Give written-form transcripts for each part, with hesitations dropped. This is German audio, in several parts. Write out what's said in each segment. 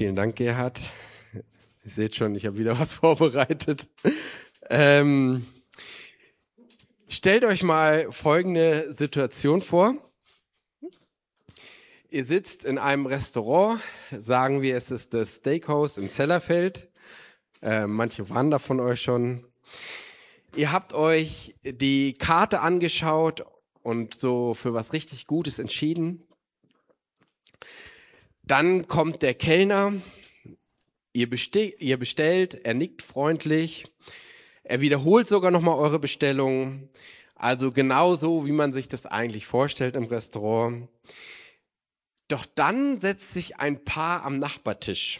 Vielen Dank, Gerhard. Ihr seht schon, ich habe wieder was vorbereitet. Stellt euch mal folgende Situation vor. Ihr sitzt in einem Restaurant, sagen wir, es ist das Steakhouse in Zellerfeld. Manche waren da von euch schon. Ihr habt euch die Karte angeschaut und so für was richtig Gutes entschieden. Dann kommt der Kellner, ihr bestellt, er nickt freundlich, er wiederholt sogar nochmal eure Bestellung. Also genauso, wie man sich das eigentlich vorstellt im Restaurant. Doch dann setzt sich ein Paar am Nachbartisch.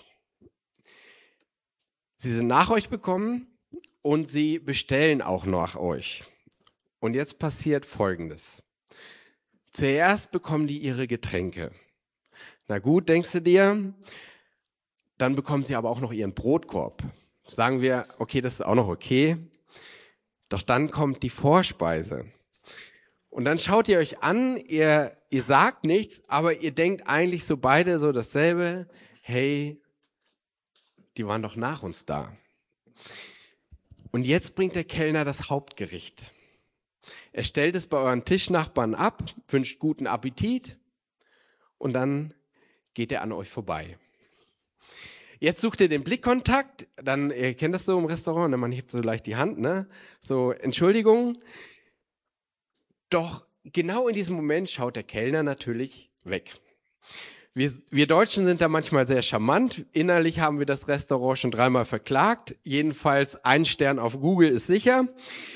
Sie sind nach euch gekommen und sie bestellen auch nach euch. Und jetzt passiert Folgendes. Zuerst bekommen die ihre Getränke. Na gut, denkst du dir, dann bekommen sie aber auch noch ihren Brotkorb. Sagen wir, okay, das ist auch noch okay. Doch dann kommt die Vorspeise. Und dann schaut ihr euch an, ihr sagt nichts, aber ihr denkt eigentlich so beide so dasselbe. Hey, die waren doch nach uns da. Und jetzt bringt der Kellner das Hauptgericht. Er stellt es bei euren Tischnachbarn ab, wünscht guten Appetit und dann geht er an euch vorbei. Jetzt sucht ihr den Blickkontakt, dann, ihr kennt das so im Restaurant, ne? Man hebt so leicht die Hand, ne? So, Entschuldigung. Doch genau in diesem Moment schaut der Kellner natürlich weg. Wir Deutschen sind da manchmal sehr charmant. Innerlich haben wir das Restaurant schon 3-mal verklagt. Jedenfalls 1 Stern auf Google ist sicher.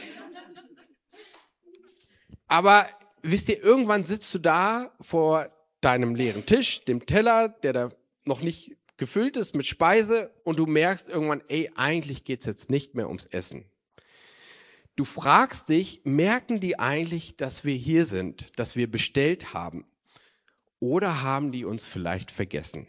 Aber wisst ihr, irgendwann sitzt du da vor deinem leeren Tisch, dem Teller, der da noch nicht gefüllt ist mit Speise und du merkst irgendwann, ey, eigentlich geht's jetzt nicht mehr ums Essen. Du fragst dich, merken die eigentlich, dass wir hier sind, dass wir bestellt haben? Oder haben die uns vielleicht vergessen?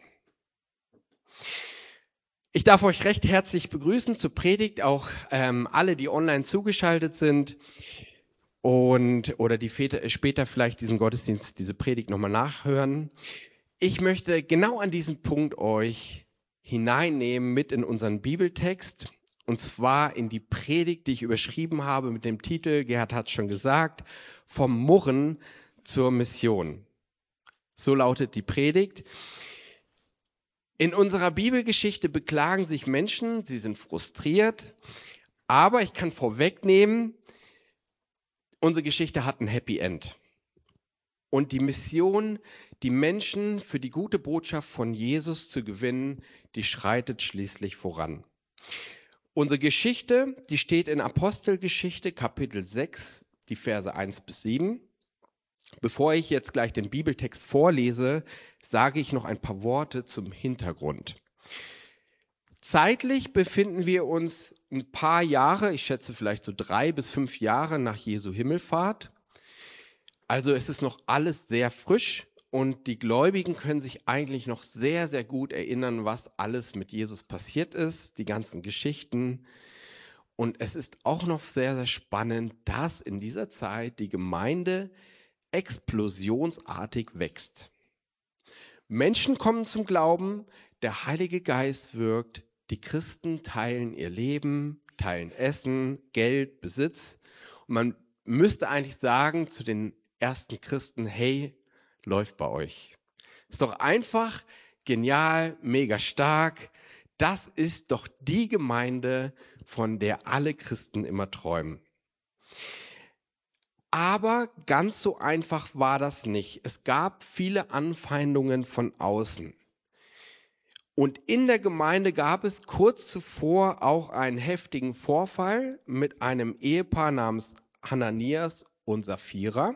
Ich darf euch recht herzlich begrüßen zur Predigt, auch alle, die online zugeschaltet sind oder die später vielleicht diesen Gottesdienst, diese Predigt nochmal nachhören. Ich möchte genau an diesem Punkt euch hineinnehmen mit in unseren Bibeltext. Und zwar in die Predigt, die ich überschrieben habe mit dem Titel, Gerhard hat es schon gesagt, vom Murren zur Mission. So lautet die Predigt. In unserer Bibelgeschichte beklagen sich Menschen, sie sind frustriert, aber ich kann vorwegnehmen, unsere Geschichte hat ein Happy End. Und die Mission, die Menschen für die gute Botschaft von Jesus zu gewinnen, die schreitet schließlich voran. Unsere Geschichte, die steht in Apostelgeschichte, Kapitel 6, die Verse 1-7. Bevor ich jetzt gleich den Bibeltext vorlese, sage ich noch ein paar Worte zum Hintergrund. Zeitlich befinden wir uns ein paar Jahre, ich schätze vielleicht so 3 bis 5 Jahre nach Jesu Himmelfahrt. Also es ist noch alles sehr frisch und die Gläubigen können sich eigentlich noch sehr, sehr gut erinnern, was alles mit Jesus passiert ist, die ganzen Geschichten. Und es ist auch noch sehr, sehr spannend, dass in dieser Zeit die Gemeinde explosionsartig wächst. Menschen kommen zum Glauben, der Heilige Geist wirkt, die Christen teilen ihr Leben, teilen Essen, Geld, Besitz. Und man müsste eigentlich sagen zu den ersten Christen, hey, läuft bei euch. Ist doch einfach, genial, mega stark. Das ist doch die Gemeinde, von der alle Christen immer träumen. Aber ganz so einfach war das nicht. Es gab viele Anfeindungen von außen. Und in der Gemeinde gab es kurz zuvor auch einen heftigen Vorfall mit einem Ehepaar namens Hananias und Sapphira.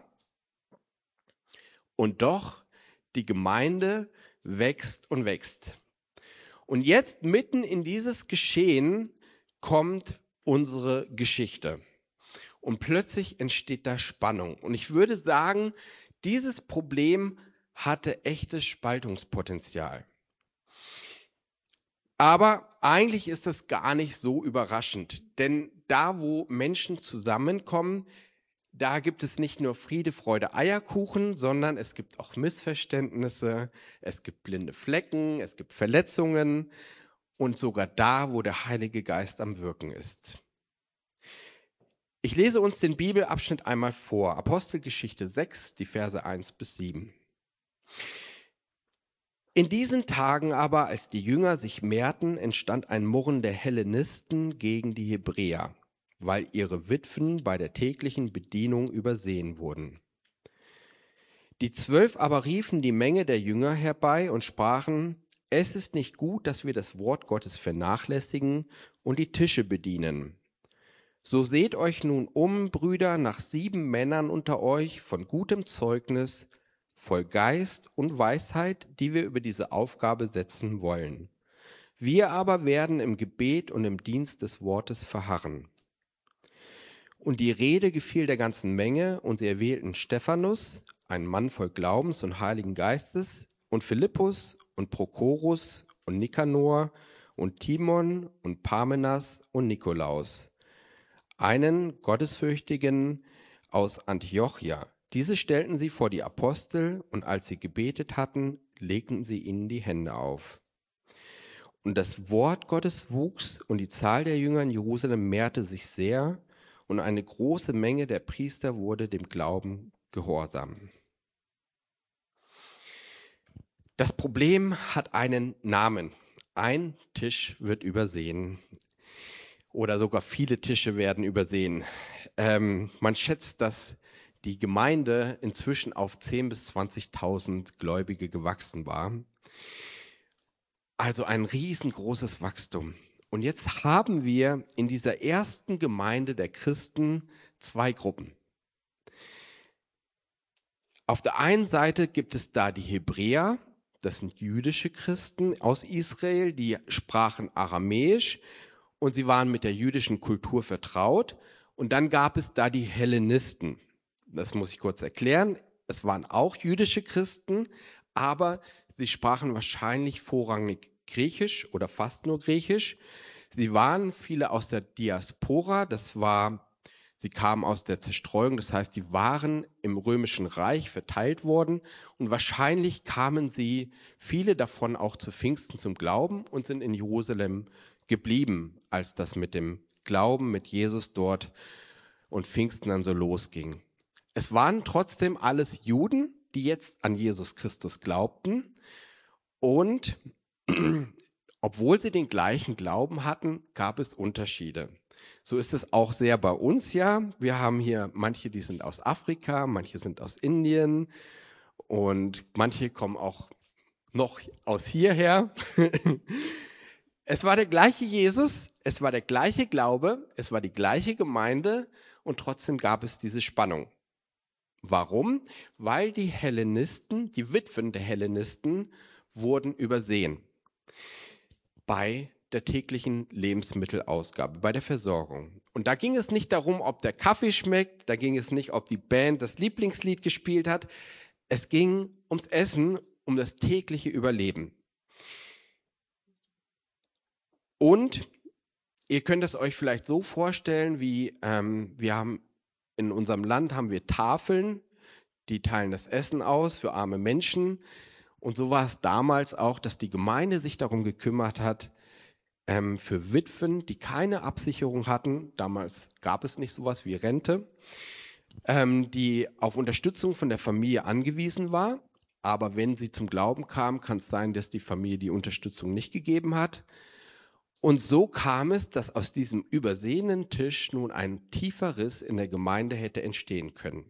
Und doch, die Gemeinde wächst und wächst. Und jetzt mitten in dieses Geschehen kommt unsere Geschichte. Und plötzlich entsteht da Spannung. Und ich würde sagen, dieses Problem hatte echtes Spaltungspotenzial. Aber eigentlich ist das gar nicht so überraschend. Denn da, wo Menschen zusammenkommen, Da gibt es nicht nur Friede, Freude, Eierkuchen, sondern es gibt auch Missverständnisse, es gibt blinde Flecken, es gibt Verletzungen und sogar da, wo der Heilige Geist am Wirken ist. Ich lese uns den Bibelabschnitt einmal vor. Apostelgeschichte 6, die Verse 1 bis 7. In diesen Tagen aber, als die Jünger sich mehrten, entstand ein Murren der Hellenisten gegen die Hebräer, weil ihre Witwen bei der täglichen Bedienung übersehen wurden. Die 12 aber riefen die Menge der Jünger herbei und sprachen: Es ist nicht gut, dass wir das Wort Gottes vernachlässigen und die Tische bedienen. So seht euch nun um, Brüder, nach 7 Männern unter euch von gutem Zeugnis, voll Geist und Weisheit, die wir über diese Aufgabe setzen wollen. Wir aber werden im Gebet und im Dienst des Wortes verharren. Und die Rede gefiel der ganzen Menge, und sie erwählten Stephanus, einen Mann voll Glaubens und Heiligen Geistes, und Philippus und Prochorus und Nikanor und Timon und Parmenas und Nikolaus, einen Gottesfürchtigen aus Antiochia. Diese stellten sie vor die Apostel, und als sie gebetet hatten, legten sie ihnen die Hände auf. Und das Wort Gottes wuchs, und die Zahl der Jünger in Jerusalem mehrte sich sehr, und eine große Menge der Priester wurde dem Glauben gehorsam. Das Problem hat einen Namen. Ein Tisch wird übersehen. Oder sogar viele Tische werden übersehen. Man schätzt, dass die Gemeinde inzwischen auf 10.000 bis 20.000 Gläubige gewachsen war. Also ein riesengroßes Wachstum. Und jetzt haben wir in dieser ersten Gemeinde der Christen 2 Gruppen. Auf der einen Seite gibt es da die Hebräer, das sind jüdische Christen aus Israel, die sprachen Aramäisch und sie waren mit der jüdischen Kultur vertraut. Und dann gab es da die Hellenisten. Das muss ich kurz erklären. Es waren auch jüdische Christen, aber sie sprachen wahrscheinlich vorrangig Griechisch oder fast nur Griechisch. Sie waren viele aus der Diaspora, sie kamen aus der Zerstreuung, das heißt, die waren im Römischen Reich verteilt worden und wahrscheinlich kamen viele davon auch zu Pfingsten zum Glauben und sind in Jerusalem geblieben, als das mit dem Glauben mit Jesus dort und Pfingsten dann so losging. Es waren trotzdem alles Juden, die jetzt an Jesus Christus glaubten und obwohl sie den gleichen Glauben hatten, gab es Unterschiede. So ist es auch sehr bei uns ja. Wir haben hier manche, die sind aus Afrika, manche sind aus Indien und manche kommen auch noch aus hierher. Es war der gleiche Jesus, es war der gleiche Glaube, es war die gleiche Gemeinde und trotzdem gab es diese Spannung. Warum? Weil die Hellenisten, die Witwen der Hellenisten, wurden übersehen bei der täglichen Lebensmittelausgabe, bei der Versorgung. Und da ging es nicht darum, ob der Kaffee schmeckt, da ging es nicht, ob die Band das Lieblingslied gespielt hat. Es ging ums Essen, um das tägliche Überleben. Und ihr könnt es euch vielleicht so vorstellen, wie in unserem Land haben wir Tafeln, die teilen das Essen aus für arme Menschen. Und so war es damals auch, dass die Gemeinde sich darum gekümmert hat, für Witwen, die keine Absicherung hatten, damals gab es nicht sowas wie Rente, die auf Unterstützung von der Familie angewiesen war. Aber wenn sie zum Glauben kam, kann es sein, dass die Familie die Unterstützung nicht gegeben hat. Und so kam es, dass aus diesem übersehenen Tisch nun ein tiefer Riss in der Gemeinde hätte entstehen können.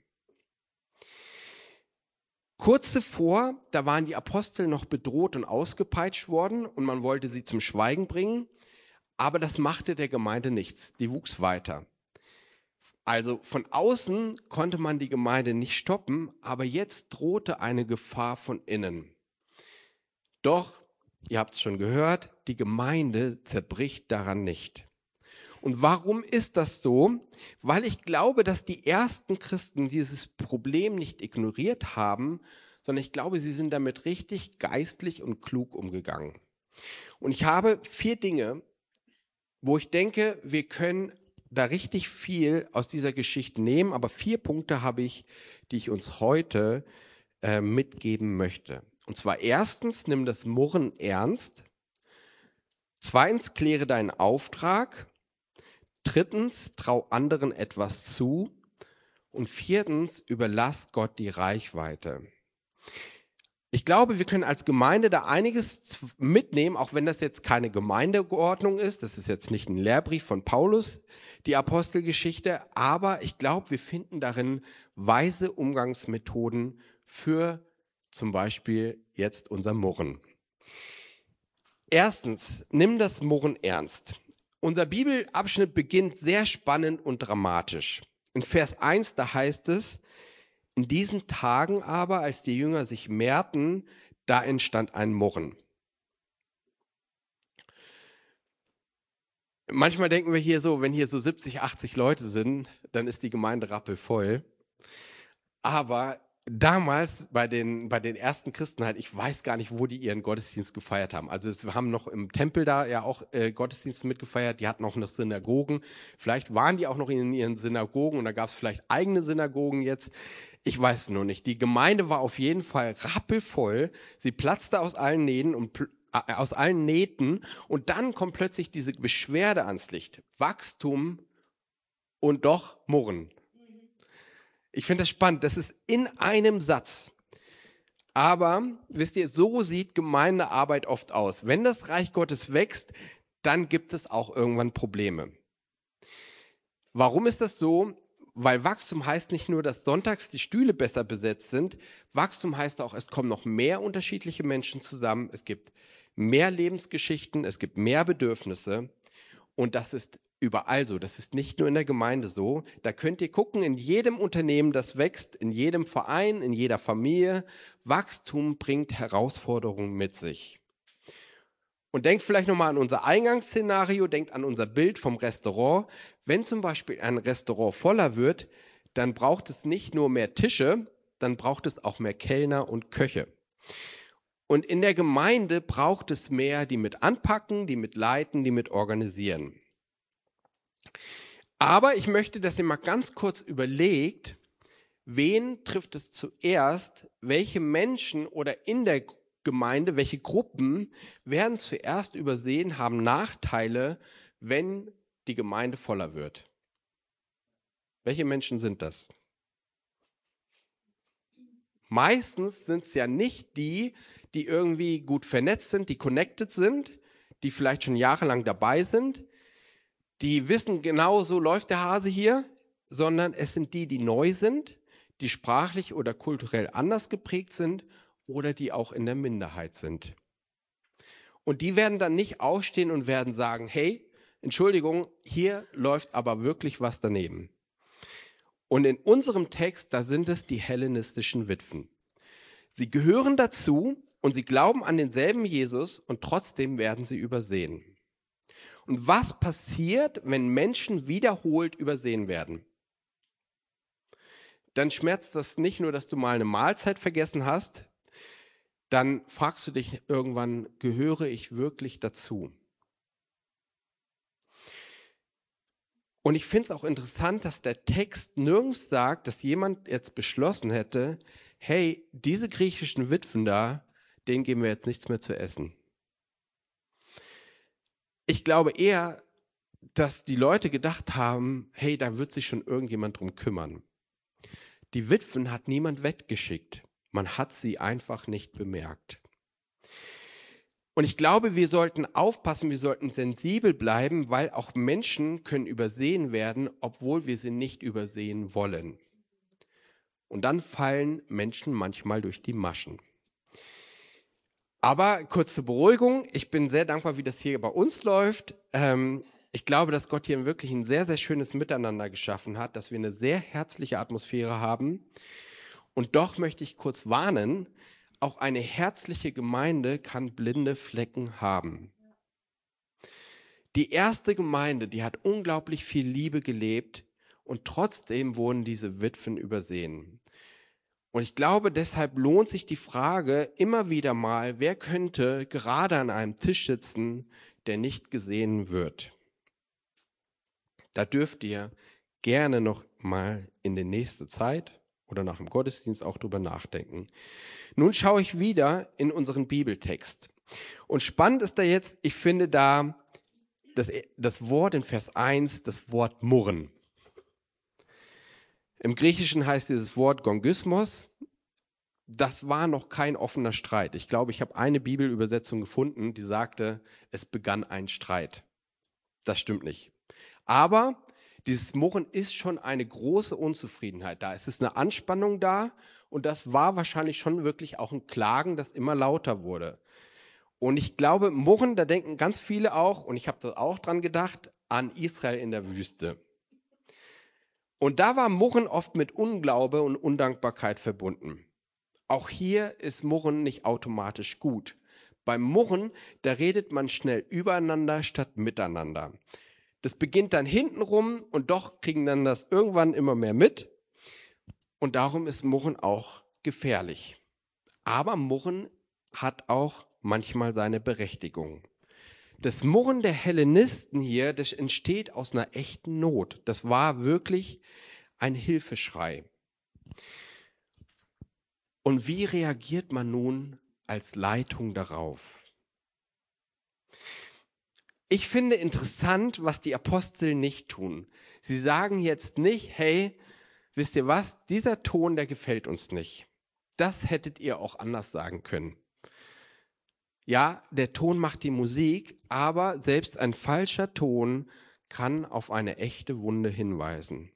Kurz zuvor, da waren die Apostel noch bedroht und ausgepeitscht worden und man wollte sie zum Schweigen bringen, aber das machte der Gemeinde nichts, die wuchs weiter. Also von außen konnte man die Gemeinde nicht stoppen, aber jetzt drohte eine Gefahr von innen. Doch, ihr habt es schon gehört, die Gemeinde zerbricht daran nicht. Und warum ist das so? Weil ich glaube, dass die ersten Christen dieses Problem nicht ignoriert haben, sondern ich glaube, sie sind damit richtig geistlich und klug umgegangen. Und ich habe 4 Dinge, wo ich denke, wir können da richtig viel aus dieser Geschichte nehmen, aber 4 Punkte habe ich, die ich uns heute mitgeben möchte. Und zwar erstens, nimm das Murren ernst. Zweitens, kläre deinen Auftrag. Drittens, trau anderen etwas zu. Und viertens, überlass Gott die Reichweite. Ich glaube, wir können als Gemeinde da einiges mitnehmen, auch wenn das jetzt keine Gemeindeordnung ist. Das ist jetzt nicht ein Lehrbrief von Paulus, die Apostelgeschichte. Aber ich glaube, wir finden darin weise Umgangsmethoden für zum Beispiel jetzt unser Murren. Erstens, nimm das Murren ernst. Unser Bibelabschnitt beginnt sehr spannend und dramatisch. In Vers 1, da heißt es, in diesen Tagen aber, als die Jünger sich mehrten, da entstand ein Murren. Manchmal denken wir hier so, wenn hier so 70, 80 Leute sind, dann ist die Gemeinde rappelvoll. Aber damals bei den ersten Christen halt, ich weiß gar nicht, wo die ihren Gottesdienst gefeiert haben. Also wir haben noch im Tempel da ja auch Gottesdienste mitgefeiert, die hatten auch noch Synagogen. Vielleicht waren die auch noch in ihren Synagogen und da gab es vielleicht eigene Synagogen jetzt. Ich weiß nur nicht. Die Gemeinde war auf jeden Fall rappelvoll. Sie platzte aus allen Nähten und dann kommt plötzlich diese Beschwerde ans Licht. Wachstum und doch Murren. Ich finde das spannend. Das ist in einem Satz. Aber, wisst ihr, so sieht Gemeindearbeit oft aus. Wenn das Reich Gottes wächst, dann gibt es auch irgendwann Probleme. Warum ist das so? Weil Wachstum heißt nicht nur, dass sonntags die Stühle besser besetzt sind. Wachstum heißt auch, es kommen noch mehr unterschiedliche Menschen zusammen. Es gibt mehr Lebensgeschichten, es gibt mehr Bedürfnisse. Und das ist überall so. Das ist nicht nur in der Gemeinde so. Da könnt ihr gucken, in jedem Unternehmen, das wächst, in jedem Verein, in jeder Familie. Wachstum bringt Herausforderungen mit sich. Und denkt vielleicht nochmal an unser Eingangsszenario, denkt an unser Bild vom Restaurant. Wenn zum Beispiel ein Restaurant voller wird, dann braucht es nicht nur mehr Tische, dann braucht es auch mehr Kellner und Köche. Und in der Gemeinde braucht es mehr, die mit anpacken, die mit leiten, die mit organisieren. Aber ich möchte, dass ihr mal ganz kurz überlegt, wen trifft es zuerst, welche Menschen oder in der Gemeinde, welche Gruppen werden zuerst übersehen, haben Nachteile, wenn die Gemeinde voller wird. Welche Menschen sind das? Meistens sind es ja nicht die irgendwie gut vernetzt sind, die connected sind, die vielleicht schon jahrelang dabei sind, die wissen, genau so läuft der Hase hier, sondern es sind die neu sind, die sprachlich oder kulturell anders geprägt sind oder die auch in der Minderheit sind. Und die werden dann nicht aufstehen und werden sagen, hey, Entschuldigung, hier läuft aber wirklich was daneben. Und in unserem Text, da sind es die hellenistischen Witwen. Sie gehören dazu und sie glauben an denselben Jesus und trotzdem werden sie übersehen. Und was passiert, wenn Menschen wiederholt übersehen werden? Dann schmerzt das nicht nur, dass du mal eine Mahlzeit vergessen hast, dann fragst du dich irgendwann, gehöre ich wirklich dazu? Und ich finde es auch interessant, dass der Text nirgends sagt, dass jemand jetzt beschlossen hätte, hey, diese griechischen Witwen da, denen geben wir jetzt nichts mehr zu essen. Ich glaube eher, dass die Leute gedacht haben, hey, da wird sich schon irgendjemand drum kümmern. Die Witwen hat niemand weggeschickt. Man hat sie einfach nicht bemerkt. Und ich glaube, wir sollten aufpassen, wir sollten sensibel bleiben, weil auch Menschen können übersehen werden, obwohl wir sie nicht übersehen wollen. Und dann fallen Menschen manchmal durch die Maschen. Aber kurz zur Beruhigung, ich bin sehr dankbar, wie das hier bei uns läuft. Ich glaube, dass Gott hier wirklich ein sehr, sehr schönes Miteinander geschaffen hat, dass wir eine sehr herzliche Atmosphäre haben. Und doch möchte ich kurz warnen, auch eine herzliche Gemeinde kann blinde Flecken haben. Die erste Gemeinde, die hat unglaublich viel Liebe gelebt und trotzdem wurden diese Witwen übersehen. Und ich glaube, deshalb lohnt sich die Frage immer wieder mal, wer könnte gerade an einem Tisch sitzen, der nicht gesehen wird? Da dürft ihr gerne noch mal in der nächsten Zeit oder nach dem Gottesdienst auch drüber nachdenken. Nun schaue ich wieder in unseren Bibeltext. Und spannend ist da jetzt, ich finde da das Wort in Vers 1, das Wort murren. Im Griechischen heißt dieses Wort Gongismos. Das war noch kein offener Streit. Ich glaube, ich habe eine Bibelübersetzung gefunden, die sagte, es begann ein Streit. Das stimmt nicht. Aber dieses Murren ist schon eine große Unzufriedenheit da. Es ist eine Anspannung da und das war wahrscheinlich schon wirklich auch ein Klagen, das immer lauter wurde. Und ich glaube, Murren, da denken ganz viele auch, und ich habe da auch dran gedacht, an Israel in der Wüste. Und da war Murren oft mit Unglaube und Undankbarkeit verbunden. Auch hier ist Murren nicht automatisch gut. Beim Murren, da redet man schnell übereinander statt miteinander. Das beginnt dann hintenrum und doch kriegen dann das irgendwann immer mehr mit. Und darum ist Murren auch gefährlich. Aber Murren hat auch manchmal seine Berechtigung. Das Murren der Hellenisten hier, das entsteht aus einer echten Not. Das war wirklich ein Hilfeschrei. Und wie reagiert man nun als Leitung darauf? Ich finde interessant, was die Apostel nicht tun. Sie sagen jetzt nicht, hey, wisst ihr was, dieser Ton, der gefällt uns nicht. Das hättet ihr auch anders sagen können. Ja, der Ton macht die Musik, aber selbst ein falscher Ton kann auf eine echte Wunde hinweisen.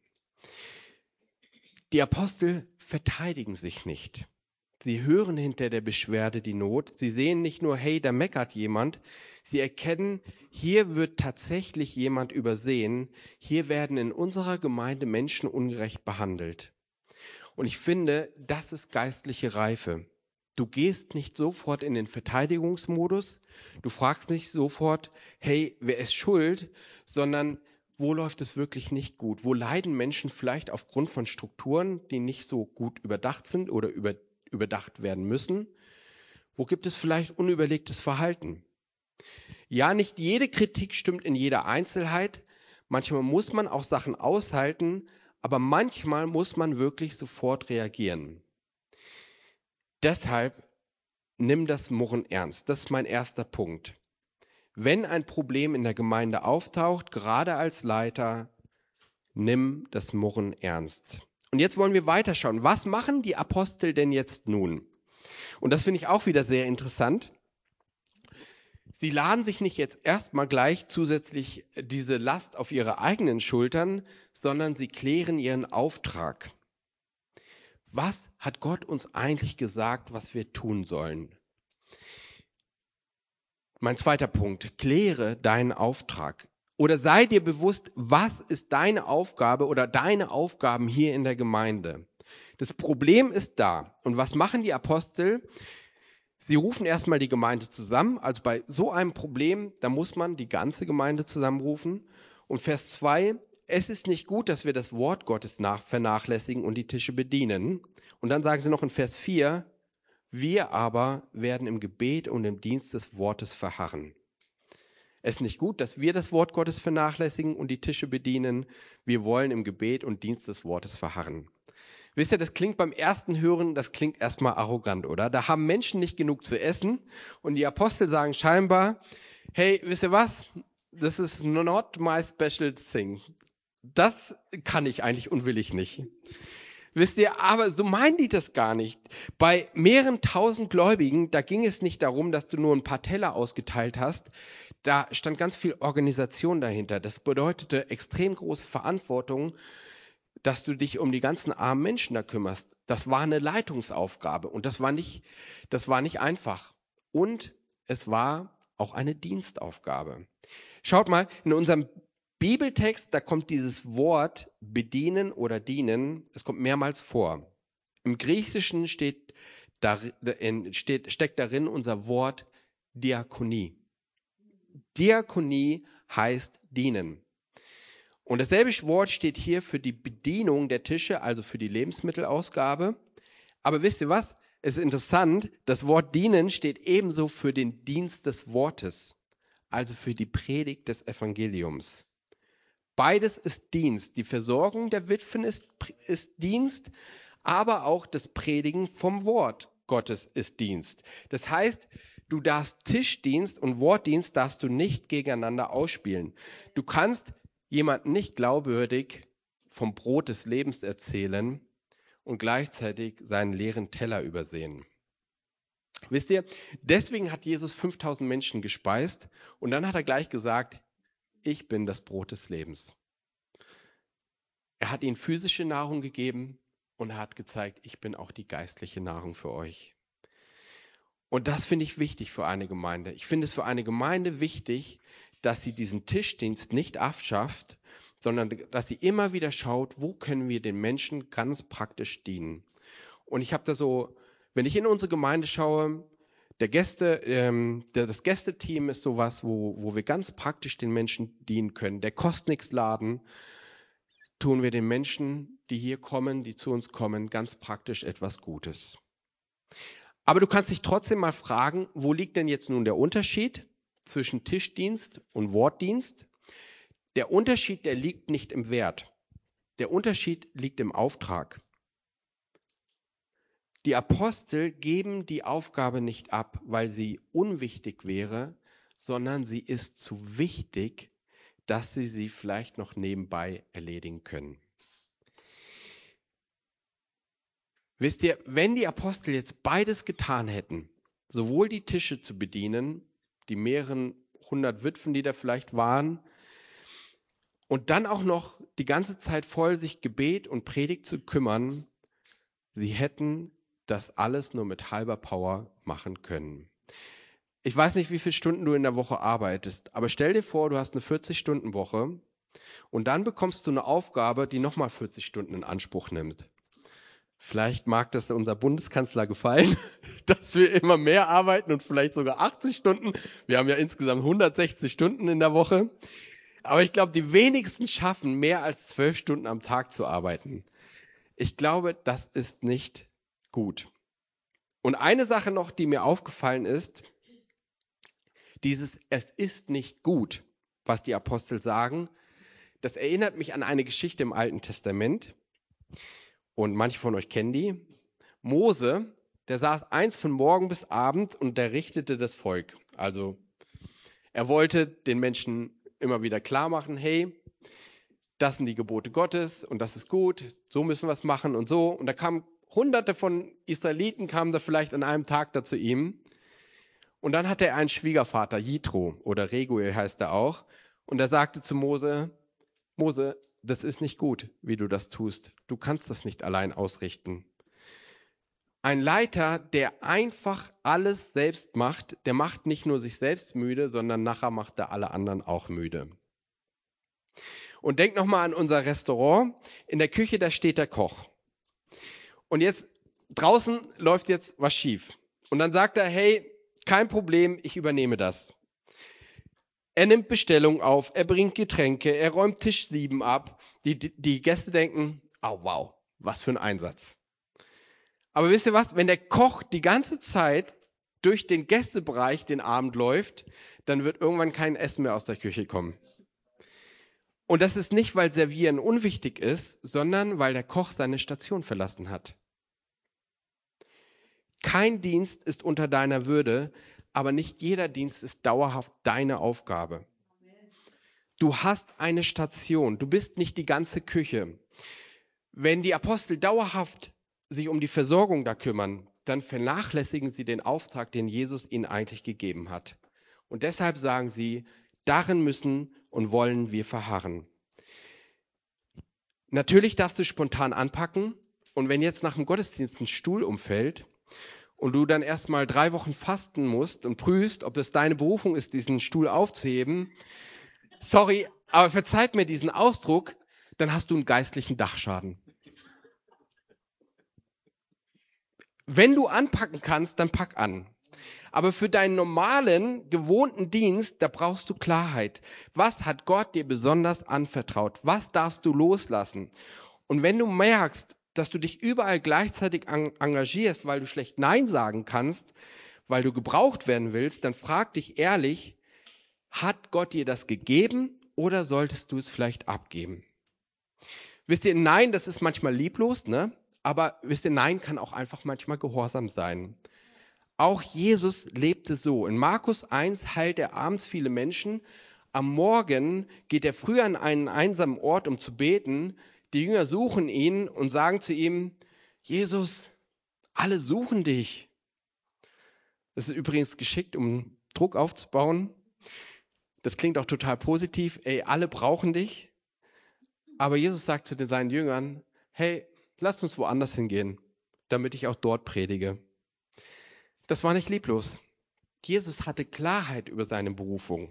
Die Apostel verteidigen sich nicht. Sie hören hinter der Beschwerde die Not. Sie sehen nicht nur, hey, da meckert jemand. Sie erkennen, hier wird tatsächlich jemand übersehen. Hier werden in unserer Gemeinde Menschen ungerecht behandelt. Und ich finde, das ist geistliche Reife. Du gehst nicht sofort in den Verteidigungsmodus. Du fragst nicht sofort, hey, wer ist schuld? Sondern wo läuft es wirklich nicht gut? Wo leiden Menschen vielleicht aufgrund von Strukturen, die nicht so gut überdacht sind oder überdacht werden müssen? Wo gibt es vielleicht unüberlegtes Verhalten? Ja, nicht jede Kritik stimmt in jeder Einzelheit. Manchmal muss man auch Sachen aushalten, aber manchmal muss man wirklich sofort reagieren. Deshalb nimm das Murren ernst. Das ist mein erster Punkt. Wenn ein Problem in der Gemeinde auftaucht, gerade als Leiter, nimm das Murren ernst. Und jetzt wollen wir weiterschauen. Was machen die Apostel denn jetzt nun? Und das finde ich auch wieder sehr interessant. Sie laden sich nicht jetzt erstmal gleich zusätzlich diese Last auf ihre eigenen Schultern, sondern sie klären ihren Auftrag. Was hat Gott uns eigentlich gesagt, was wir tun sollen? Mein zweiter Punkt, kläre deinen Auftrag. Oder sei dir bewusst, was ist deine Aufgabe oder deine Aufgaben hier in der Gemeinde? Das Problem ist da. Und was machen die Apostel? Sie rufen erstmal die Gemeinde zusammen. Also bei so einem Problem, da muss man die ganze Gemeinde zusammenrufen. Und Vers 2, es ist nicht gut, dass wir das Wort Gottes vernachlässigen und die Tische bedienen. Und dann sagen sie noch in Vers 4, wir aber werden im Gebet und im Dienst des Wortes verharren. Es ist nicht gut, dass wir das Wort Gottes vernachlässigen und die Tische bedienen. Wir wollen im Gebet und Dienst des Wortes verharren. Wisst ihr, das klingt beim ersten Hören, das klingt erstmal arrogant, oder? Da haben Menschen nicht genug zu essen und die Apostel sagen scheinbar, hey, wisst ihr was? Das ist not my special thing. Das kann ich eigentlich und will ich nicht. Wisst ihr, aber so meinen die das gar nicht. Bei mehreren tausend Gläubigen, da ging es nicht darum, dass du nur ein paar Teller ausgeteilt hast. Da stand ganz viel Organisation dahinter. Das bedeutete extrem große Verantwortung, dass du dich um die ganzen armen Menschen da kümmerst. Das war eine Leitungsaufgabe und das war nicht einfach. Und es war auch eine Dienstaufgabe. Schaut mal, in unserem Bibeltext, da kommt dieses Wort bedienen oder dienen, es kommt mehrmals vor. Im Griechischen steckt darin unser Wort Diakonie. Diakonie heißt dienen. Und dasselbe Wort steht hier für die Bedienung der Tische, also für die Lebensmittelausgabe. Aber wisst ihr was? Es ist interessant, das Wort dienen steht ebenso für den Dienst des Wortes, also für die Predigt des Evangeliums. Beides ist Dienst. Die Versorgung der Witwen ist Dienst, aber auch das Predigen vom Wort Gottes ist Dienst. Das heißt, du darfst Tischdienst und Wortdienst darfst du nicht gegeneinander ausspielen. Du kannst jemandem nicht glaubwürdig vom Brot des Lebens erzählen und gleichzeitig seinen leeren Teller übersehen. Wisst ihr, deswegen hat Jesus 5000 Menschen gespeist und dann hat er gleich gesagt, ich bin das Brot des Lebens. Er hat ihnen physische Nahrung gegeben und er hat gezeigt, ich bin auch die geistliche Nahrung für euch. Und das finde ich wichtig für eine Gemeinde. Ich finde es für eine Gemeinde wichtig, dass sie diesen Tischdienst nicht abschafft, sondern dass sie immer wieder schaut, wo können wir den Menschen ganz praktisch dienen. Und ich habe da so, wenn ich in unsere Gemeinde schaue, das Gästeteam ist sowas, wo wir ganz praktisch den Menschen dienen können. Der Kostnix-Laden tun wir den Menschen, die hier kommen, die zu uns kommen, ganz praktisch etwas Gutes. Aber du kannst dich trotzdem mal fragen, wo liegt denn jetzt nun der Unterschied zwischen Tischdienst und Wortdienst? Der Unterschied, der liegt nicht im Wert. Der Unterschied liegt im Auftrag. Die Apostel geben die Aufgabe nicht ab, weil sie unwichtig wäre, sondern sie ist zu wichtig, dass sie vielleicht noch nebenbei erledigen können. Wisst ihr, wenn die Apostel jetzt beides getan hätten, sowohl die Tische zu bedienen, die mehreren 100 Witwen, die da vielleicht waren, und dann auch noch die ganze Zeit voll sich Gebet und Predigt zu kümmern, sie hätten das alles nur mit halber Power machen können. Ich weiß nicht, wie viele Stunden du in der Woche arbeitest, aber stell dir vor, du hast eine 40-Stunden-Woche und dann bekommst du eine Aufgabe, die nochmal 40 Stunden in Anspruch nimmt. Vielleicht mag das unser Bundeskanzler gefallen, dass wir immer mehr arbeiten und vielleicht sogar 80 Stunden. Wir haben ja insgesamt 160 Stunden in der Woche. Aber ich glaube, die wenigsten schaffen, mehr als 12 Stunden am Tag zu arbeiten. Ich glaube, das ist nicht gut. Und eine Sache noch, die mir aufgefallen ist, es ist nicht gut, was die Apostel sagen. Das erinnert mich an eine Geschichte im Alten Testament. Und manche von euch kennen die. Mose, der saß eins von morgen bis abend und der richtete das Volk. Also er wollte den Menschen immer wieder klar machen, hey, das sind die Gebote Gottes und das ist gut, so müssen wir es machen und so. Und da kamen Hunderte von Israeliten, kamen da vielleicht an einem Tag da zu ihm. Und dann hatte er einen Schwiegervater, Jitro oder Reguel heißt er auch. Und er sagte zu Mose, Mose, das ist nicht gut, wie du das tust. Du kannst das nicht allein ausrichten. Ein Leiter, der einfach alles selbst macht, der macht nicht nur sich selbst müde, sondern nachher macht er alle anderen auch müde. Und denk nochmal an unser Restaurant. In der Küche, da steht der Koch. Und jetzt, draußen läuft jetzt was schief. Und dann sagt er, hey, kein Problem, ich übernehme das. Er nimmt Bestellungen auf, er bringt Getränke, er räumt Tisch 7 ab. Die Gäste denken, oh wow, was für ein Einsatz. Aber wisst ihr was, wenn der Koch die ganze Zeit durch den Gästebereich den Abend läuft, dann wird irgendwann kein Essen mehr aus der Küche kommen. Und das ist nicht, weil Servieren unwichtig ist, sondern weil der Koch seine Station verlassen hat. Kein Dienst ist unter deiner Würde, aber nicht jeder Dienst ist dauerhaft deine Aufgabe. Du hast eine Station, du bist nicht die ganze Küche. Wenn die Apostel dauerhaft sich um die Versorgung da kümmern, dann vernachlässigen sie den Auftrag, den Jesus ihnen eigentlich gegeben hat. Und deshalb sagen sie, darin müssen und wollen wir verharren. Natürlich darfst du spontan anpacken und wenn jetzt nach dem Gottesdienst ein Stuhl umfällt und du dann erstmal 3 Wochen fasten musst und prüfst, ob es deine Berufung ist, diesen Stuhl aufzuheben, sorry, aber verzeiht mir diesen Ausdruck, dann hast du einen geistlichen Dachschaden. Wenn du anpacken kannst, dann pack an. Aber für deinen normalen, gewohnten Dienst, da brauchst du Klarheit. Was hat Gott dir besonders anvertraut? Was darfst du loslassen? Und wenn du merkst, dass du dich überall gleichzeitig engagierst, weil du schlecht Nein sagen kannst, weil du gebraucht werden willst, dann frag dich ehrlich, hat Gott dir das gegeben oder solltest du es vielleicht abgeben? Wisst ihr, Nein, das ist manchmal lieblos, ne? Aber wisst ihr, Nein kann auch einfach manchmal gehorsam sein. Auch Jesus lebte so. In Markus 1 heilt er abends viele Menschen. Am Morgen geht er früh an einen einsamen Ort, um zu beten. Die Jünger suchen ihn und sagen zu ihm, Jesus, alle suchen dich. Das ist übrigens geschickt, um Druck aufzubauen. Das klingt auch total positiv. Ey, alle brauchen dich. Aber Jesus sagt zu seinen Jüngern, hey, lasst uns woanders hingehen, damit ich auch dort predige. Das war nicht lieblos. Jesus hatte Klarheit über seine Berufung.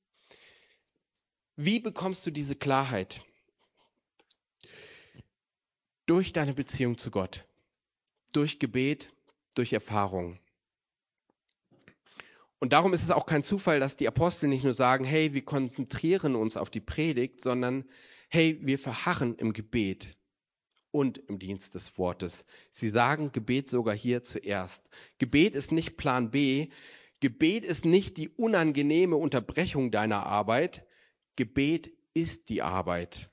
Wie bekommst du diese Klarheit? Durch deine Beziehung zu Gott, durch Gebet, durch Erfahrung. Und darum ist es auch kein Zufall, dass die Apostel nicht nur sagen, hey, wir konzentrieren uns auf die Predigt, sondern hey, wir verharren im Gebet und im Dienst des Wortes. Sie sagen Gebet sogar hier zuerst. Gebet ist nicht Plan B. Gebet ist nicht die unangenehme Unterbrechung deiner Arbeit. Gebet ist die Arbeit.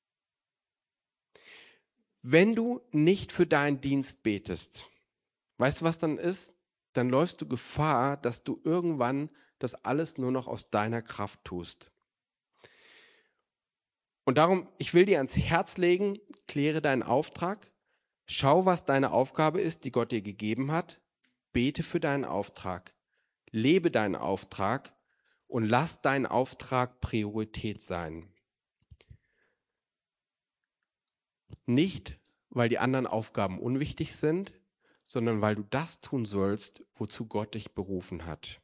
Wenn du nicht für deinen Dienst betest, weißt du, was dann ist? Dann läufst du Gefahr, dass du irgendwann das alles nur noch aus deiner Kraft tust. Und darum, ich will dir ans Herz legen, kläre deinen Auftrag, schau, was deine Aufgabe ist, die Gott dir gegeben hat, bete für deinen Auftrag, lebe deinen Auftrag und lass deinen Auftrag Priorität sein. Nicht, weil die anderen Aufgaben unwichtig sind, sondern weil du das tun sollst, wozu Gott dich berufen hat.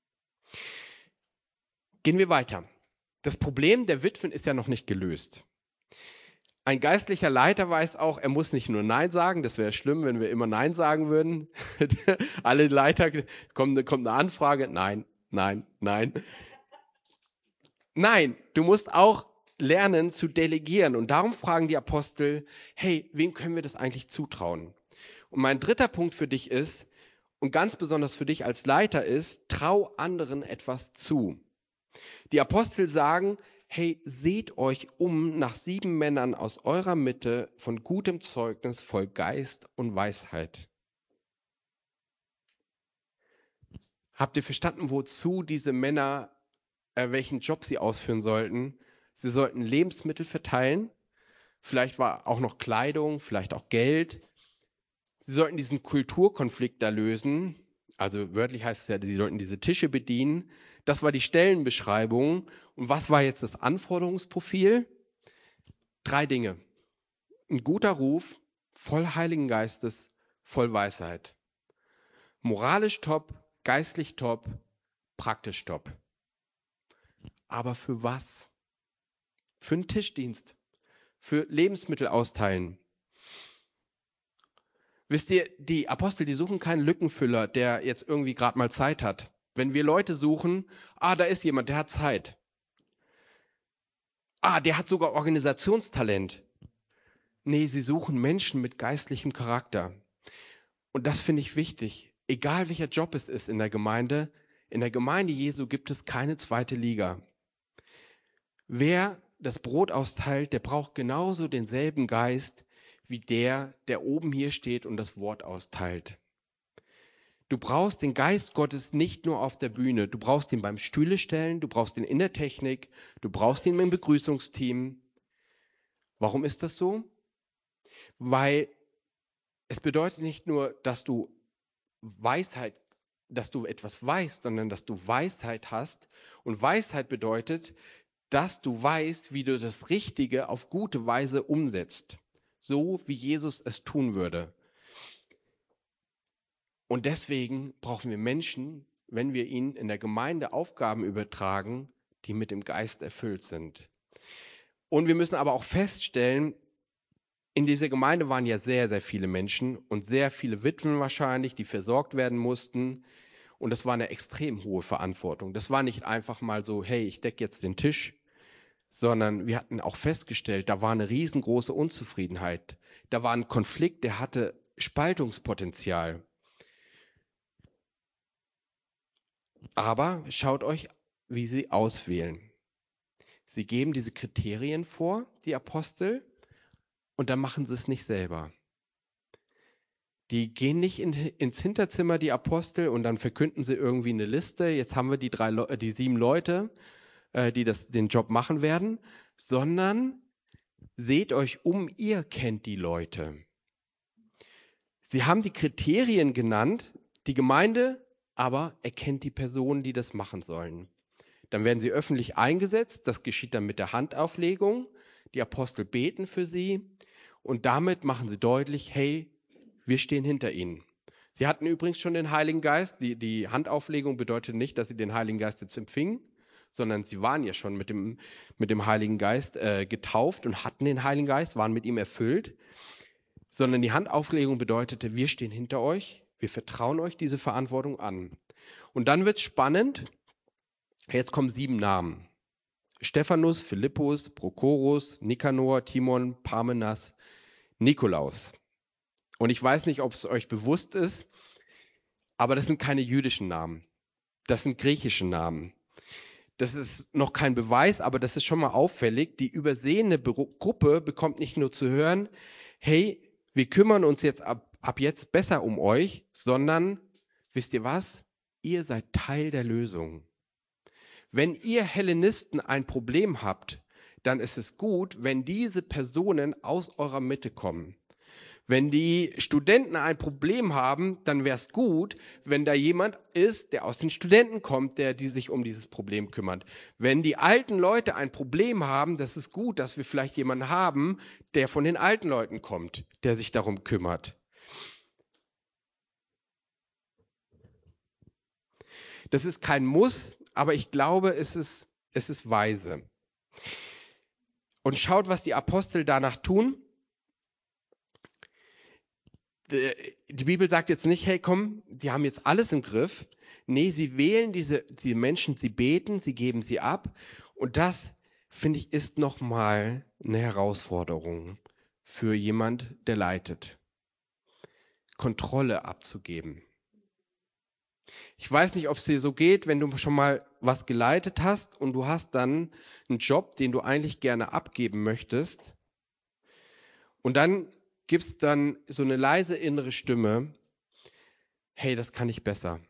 Gehen wir weiter. Das Problem der Witwen ist ja noch nicht gelöst. Ein geistlicher Leiter weiß auch, er muss nicht nur Nein sagen, das wäre schlimm, wenn wir immer Nein sagen würden. Alle Leiter, kommt eine Anfrage, nein, nein, nein. Nein, du musst auch lernen zu delegieren. Und darum fragen die Apostel, hey, wem können wir das eigentlich zutrauen? Und mein dritter Punkt für dich ist, und ganz besonders für dich als Leiter ist, trau anderen etwas zu. Die Apostel sagen, hey, seht euch um nach 7 Männern aus eurer Mitte von gutem Zeugnis, voll Geist und Weisheit. Habt ihr verstanden, wozu diese Männer, welchen Job sie ausführen sollten? Sie sollten Lebensmittel verteilen, vielleicht war auch noch Kleidung, vielleicht auch Geld. Sie sollten diesen Kulturkonflikt da lösen, also wörtlich heißt es ja, sie sollten diese Tische bedienen. Das war die Stellenbeschreibung. Und was war jetzt das Anforderungsprofil? 3 Dinge. Ein guter Ruf, voll Heiligen Geistes, voll Weisheit. Moralisch top, geistlich top, praktisch top. Aber für was? Für einen Tischdienst, für Lebensmittel austeilen. Wisst ihr, die Apostel, die suchen keinen Lückenfüller, der jetzt irgendwie gerade mal Zeit hat. Wenn wir Leute suchen, da ist jemand, der hat Zeit. Der hat sogar Organisationstalent. Nee, sie suchen Menschen mit geistlichem Charakter. Und das finde ich wichtig. Egal welcher Job es ist in der Gemeinde Jesu gibt es keine zweite Liga. Wer das Brot austeilt, der braucht genauso denselben Geist wie der oben hier steht und das Wort austeilt. Du brauchst den Geist Gottes nicht nur auf der Bühne, du brauchst ihn beim Stühlestellen, du brauchst ihn in der Technik, du brauchst ihn im Begrüßungsteam. Warum ist das so? Weil es bedeutet nicht nur, dass du etwas weißt, sondern dass du Weisheit hast. Und Weisheit bedeutet, dass du weißt, wie du das Richtige auf gute Weise umsetzt. So wie Jesus es tun würde. Und deswegen brauchen wir Menschen, wenn wir ihnen in der Gemeinde Aufgaben übertragen, die mit dem Geist erfüllt sind. Und wir müssen aber auch feststellen, in dieser Gemeinde waren ja sehr, sehr viele Menschen und sehr viele Witwen wahrscheinlich, die versorgt werden mussten. Und das war eine extrem hohe Verantwortung. Das war nicht einfach mal so, hey, ich decke jetzt den Tisch, sondern wir hatten auch festgestellt, da war eine riesengroße Unzufriedenheit. Da war ein Konflikt, der hatte Spaltungspotenzial. Aber schaut euch, wie sie auswählen. Sie geben diese Kriterien vor, die Apostel, und dann machen sie es nicht selber. Die gehen nicht ins Hinterzimmer, die Apostel, und dann verkünden sie irgendwie eine Liste. Jetzt haben wir die 7 Leute, die den Job machen werden, sondern seht euch um, ihr kennt die Leute. Sie haben die Kriterien genannt, die Gemeinde aber erkennt die Personen, die das machen sollen. Dann werden sie öffentlich eingesetzt, das geschieht dann mit der Handauflegung. Die Apostel beten für sie und damit machen sie deutlich, hey, wir stehen hinter ihnen. Sie hatten übrigens schon den Heiligen Geist. Die Handauflegung bedeutet nicht, dass sie den Heiligen Geist jetzt empfingen, sondern sie waren ja schon mit dem Heiligen Geist getauft und hatten den Heiligen Geist, waren mit ihm erfüllt. Sondern die Handauflegung bedeutete, wir stehen hinter euch, wir vertrauen euch diese Verantwortung an. Und dann wird's spannend. Jetzt kommen 7 Namen. Stephanus, Philippus, Prochorus, Nikanor, Timon, Parmenas, Nikolaus. Und ich weiß nicht, ob es euch bewusst ist, aber das sind keine jüdischen Namen. Das sind griechische Namen. Das ist noch kein Beweis, aber das ist schon mal auffällig. Die übersehene Gruppe bekommt nicht nur zu hören, hey, wir kümmern uns jetzt ab jetzt besser um euch, sondern, wisst ihr was? Ihr seid Teil der Lösung. Wenn ihr Hellenisten ein Problem habt, dann ist es gut, wenn diese Personen aus eurer Mitte kommen. Wenn die Studenten ein Problem haben, dann wäre es gut, wenn da jemand ist, der aus den Studenten kommt, die sich um dieses Problem kümmert. Wenn die alten Leute ein Problem haben, das ist gut, dass wir vielleicht jemanden haben, der von den alten Leuten kommt, der sich darum kümmert. Das ist kein Muss, aber ich glaube, es ist weise. Und schaut, was die Apostel danach tun. Die Bibel sagt jetzt nicht, hey komm, die haben jetzt alles im Griff. Nee, sie wählen die Menschen, sie beten, sie geben sie ab. Und das, finde ich, ist nochmal eine Herausforderung für jemand, der leitet. Kontrolle abzugeben. Ich weiß nicht, ob es dir so geht, wenn du schon mal was geleitet hast und du hast dann einen Job, den du eigentlich gerne abgeben möchtest. Und dann gibt's dann so eine leise innere Stimme, hey, das kann ich besser.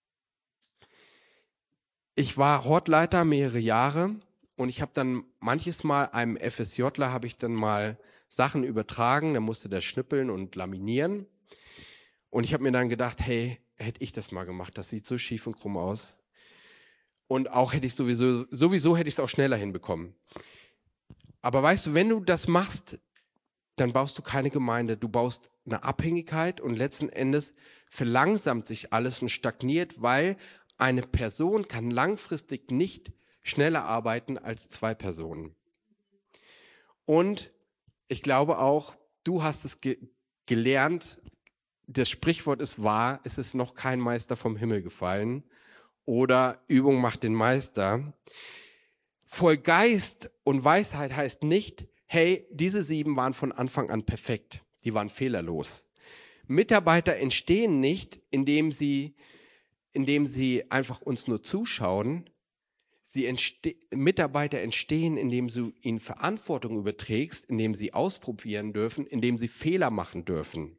Ich war Hortleiter mehrere Jahre und ich habe dann manches Mal einem FSJler habe ich dann mal Sachen übertragen, der musste das schnippeln und laminieren. Und ich habe mir dann gedacht, hey, hätte ich das mal gemacht, das sieht so schief und krumm aus. Und auch hätte ich sowieso hätte ich es auch schneller hinbekommen. Aber weißt du, wenn du das machst, dann baust du keine Gemeinde, du baust eine Abhängigkeit und letzten Endes verlangsamt sich alles und stagniert, weil eine Person kann langfristig nicht schneller arbeiten als 2 Personen. Und ich glaube auch, du hast es gelernt, das Sprichwort ist wahr, es ist noch kein Meister vom Himmel gefallen oder Übung macht den Meister. Voll Geist und Weisheit heißt nicht, hey, diese 7 waren von Anfang an perfekt, die waren fehlerlos. Mitarbeiter entstehen nicht, indem sie einfach uns nur zuschauen. Mitarbeiter entstehen, indem du ihnen Verantwortung überträgst, indem sie ausprobieren dürfen, indem sie Fehler machen dürfen.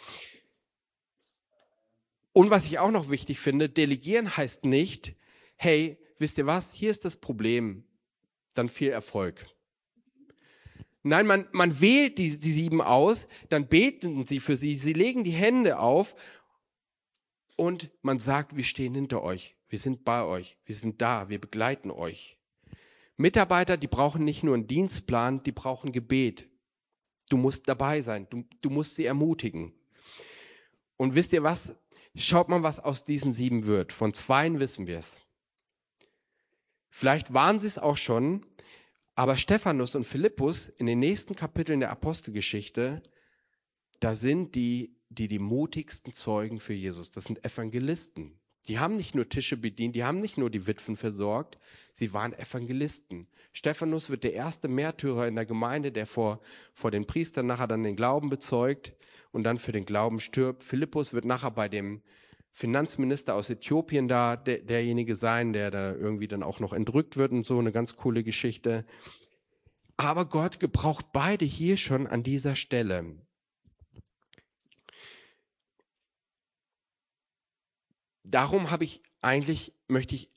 Und was ich auch noch wichtig finde, delegieren heißt nicht, hey, wisst ihr was, hier ist das Problem, dann viel Erfolg. Nein, man wählt die 7 aus, dann beten sie für sie, sie legen die Hände auf und man sagt, wir stehen hinter euch, wir sind bei euch, wir sind da, wir begleiten euch. Mitarbeiter, die brauchen nicht nur einen Dienstplan, die brauchen Gebet. Du musst dabei sein, du musst sie ermutigen. Und wisst ihr was? Schaut mal, was aus diesen 7 wird. Von 2 wissen wir es. Vielleicht waren sie es auch schon, aber Stephanus und Philippus in den nächsten Kapiteln der Apostelgeschichte, da sind die mutigsten Zeugen für Jesus. Das sind Evangelisten. Die haben nicht nur Tische bedient, die haben nicht nur die Witwen versorgt, sie waren Evangelisten. Stephanus wird der erste Märtyrer in der Gemeinde, der vor den Priestern nachher dann den Glauben bezeugt und dann für den Glauben stirbt. Philippus wird nachher bei dem Finanzminister aus Äthiopien da derjenige sein, der da irgendwie dann auch noch entrückt wird und so, eine ganz coole Geschichte. Aber Gott gebraucht beide hier schon an dieser Stelle. Darum möchte ich